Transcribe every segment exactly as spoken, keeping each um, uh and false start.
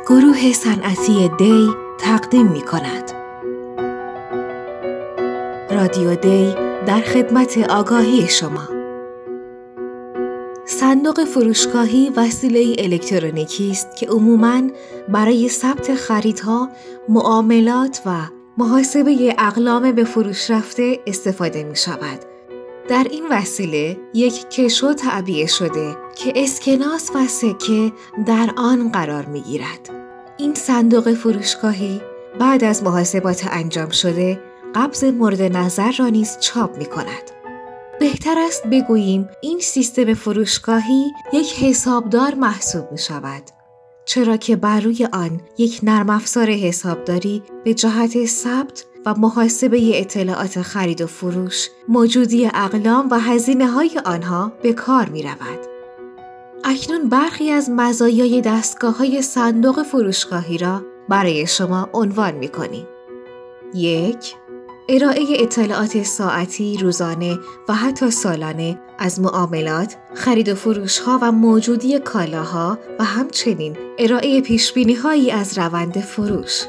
گروه صنعتی دی تقدیم می کند. رادیو دی در خدمت آگاهی شما. صندوق فروشگاهی وسیله الکترونیکی است که عموماً برای ثبت خریدها، معاملات و محاسبه اقلام به فروش رفته استفاده می شود. در این وسیله یک کشو تعبیه شده که اسکناس و سکه در آن قرار می گیرد. این صندوق فروشگاهی بعد از محاسبات انجام شده قبض مورد نظر را نیز چاپ می کند. بهتر است بگوییم این سیستم فروشگاهی یک حسابدار محسوب می شود، چرا که بر روی آن یک نرم افزار حسابداری به جهت ثبت و محاسبه اطلاعات خرید و فروش، موجودی اقلام و هزینه‌های آنها به کار می رود. اکنون برخی از مزایای دستگاه‌های صندوق فروشگاهی را برای شما عنوان می کنیم. یک، ارائه اطلاعات ساعتی، روزانه و حتی سالانه از معاملات، خرید و فروش‌ها و موجودی کالاها و همچنین ارائه پیشبینی‌هایی از روند فروش.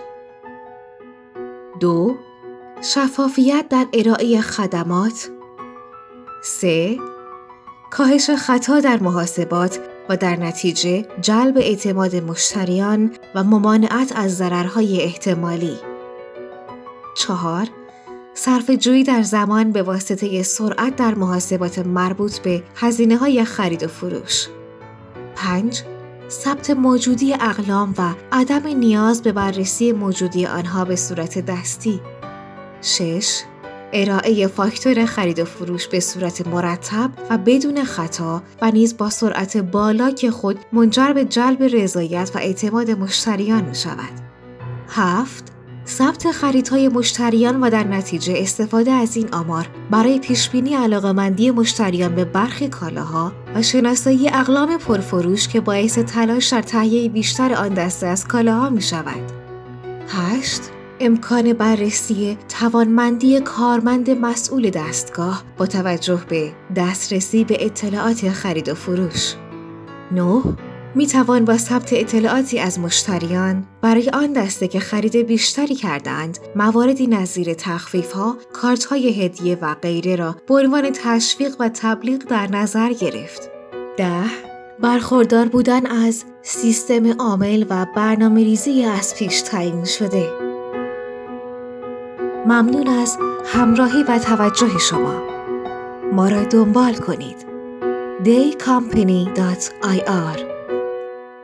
دو، شفافیت در ارائه خدمات. سه، کاهش خطا در محاسبات و در نتیجه جلب اعتماد مشتریان و ممانعت از ضررهای احتمالی. چهار، صرفه‌جویی در زمان به واسطه سرعت در محاسبات مربوط به هزینه‌های خرید و فروش. پنج، ثبت موجودی اقلام و عدم نیاز به بررسی موجودی آنها به صورت دستی. شش، ارائه فاکتور خرید و فروش به صورت مرتب و بدون خطا و نیز با سرعت بالا که خود منجر به جلب رضایت و اعتماد مشتریان می شود. هفت، ثبت خریدهای مشتریان و در نتیجه استفاده از این آمار برای پیشبینی علاقه‌مندی مشتریان به برخی کالاها و شناسایی اقلام پرفروش که باعث تلاش در تهیه بیشتر آن دسته از کالاها می شود. هشت، امکان بررسی توانمندی کارمند مسئول دستگاه با توجه به دسترسی به اطلاعات خرید و فروش. نه، می توان با ثبت اطلاعاتی از مشتریان برای آن دسته که خرید بیشتری کردند مواردی نظیر تخفیف‌ها، کارت‌های هدیه و غیره را به عنوان تشویق و تبلیغ در نظر گرفت. ده، برخوردار بودن از سیستم عامل و برنامه‌ریزی از پیش تعیین شده. ممنون از همراهی و توجه شما. ما را دنبال کنید. دی کامپنی دات آی آر